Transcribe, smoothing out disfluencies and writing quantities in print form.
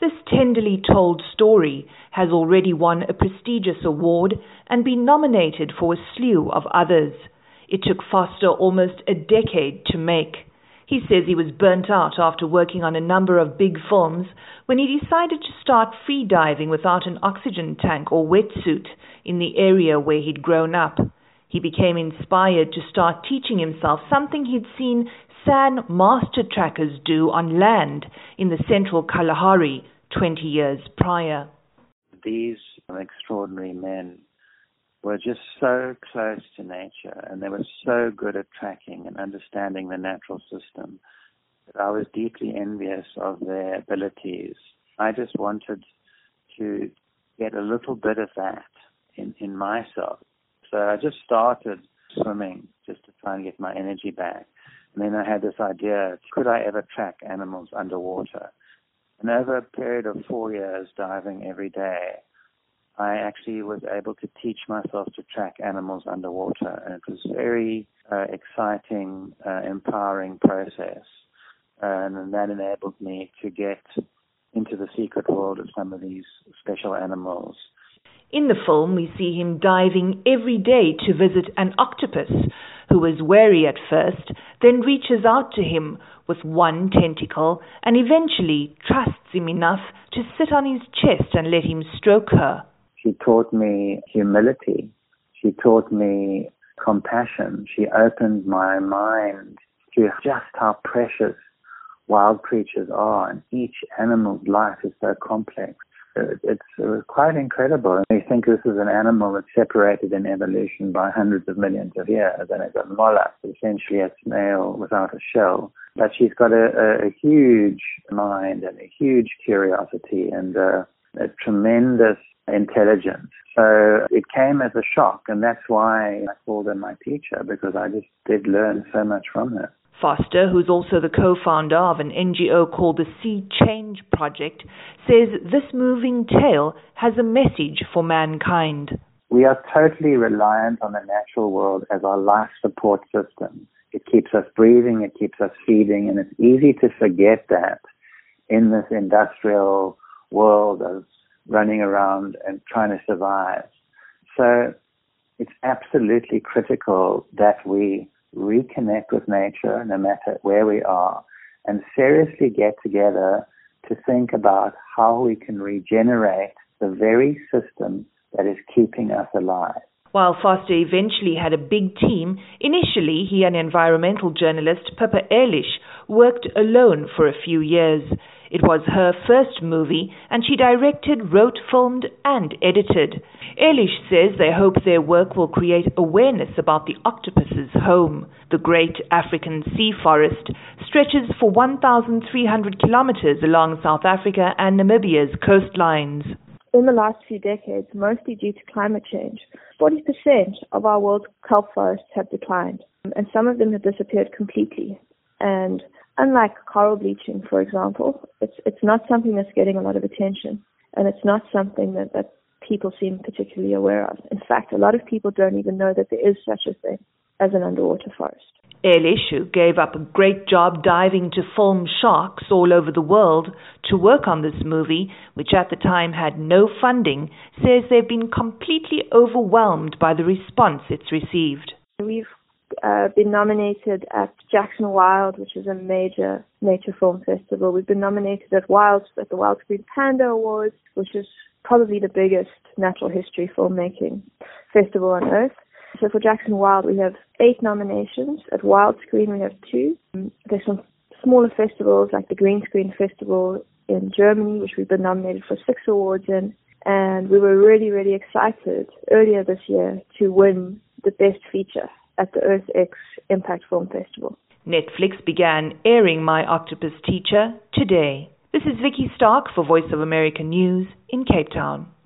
This tenderly told story has already won a prestigious award and been nominated for a slew of others. It took Foster almost a decade to make. He says he was burnt out after working on a number of big films when he decided to start free diving without an oxygen tank or wetsuit in the area where he'd grown up. He became inspired to start teaching himself something he'd seen SAN master trackers do on land in the central Kalahari 20 years prior. These extraordinary men were just so close to nature, and they were so good at tracking and understanding the natural system that I was deeply envious of their abilities. I just wanted to get a little bit of that in myself. So I just started swimming just to try and get my energy back. And then I had this idea, could I ever track animals underwater? And over a period of 4 years diving every day, I actually was able to teach myself to track animals underwater. And it was a very exciting, empowering process. And that enabled me to get into the secret world of some of these special animals. In the film, we see him diving every day to visit an octopus who was wary at first, then reaches out to him with one tentacle and eventually trusts him enough to sit on his chest and let him stroke her. She taught me humility. She taught me compassion. She opened my mind to just how precious wild creatures are, and each animal's life is so complex. It's quite incredible. And we think this is an animal that's separated in evolution by hundreds of millions of years, and it's a mollusk, essentially a snail without a shell. But she's got a huge mind and a huge curiosity and a tremendous intelligence. So it came as a shock, and that's why I called her my teacher, because I just did learn so much from her. Foster, who's also the co-founder of an NGO called the Sea Change Project, says this moving tale has a message for mankind. We are totally reliant on the natural world as our life support system. It keeps us breathing, it keeps us feeding, and it's easy to forget that in this industrial world of running around and trying to survive. So it's absolutely critical that we reconnect with nature no matter where we are and seriously get together to think about how we can regenerate the very system that is keeping us alive. While Foster eventually had a big team, initially he and environmental journalist Pippa Ehrlich worked alone for a few years. It was her first movie, and she directed, wrote, filmed, and edited. Ehrlich says they hope their work will create awareness about the octopus's home. The Great African Sea Forest stretches for 1,300 kilometers along South Africa and Namibia's coastlines. In the last few decades, mostly due to climate change, 40% of our world's kelp forests have declined, and some of them have disappeared completely. And unlike coral bleaching, for example, it's not something that's getting a lot of attention, and it's not something that people seem particularly aware of. In fact, a lot of people don't even know that there is such a thing as an underwater forest. Ehrlich, who gave up a great job diving to film sharks all over the world to work on this movie, which at the time had no funding, says they've been completely overwhelmed by the response it's received. We've been nominated at Jackson Wild, which is a major nature film festival. We've been nominated at the Wild Screen Panda Awards, which is probably the biggest natural history filmmaking festival on earth. So for Jackson Wild, we have 8 nominations. At Wild Screen, we have 2. There's some smaller festivals like the Green Screen Festival in Germany, which we've been nominated for 6 awards in. And we were really, really excited earlier this year to win the Best Feature at the EarthX Impact Film Festival. Netflix began airing My Octopus Teacher today. This is Vicky Stark for Voice of America News in Cape Town.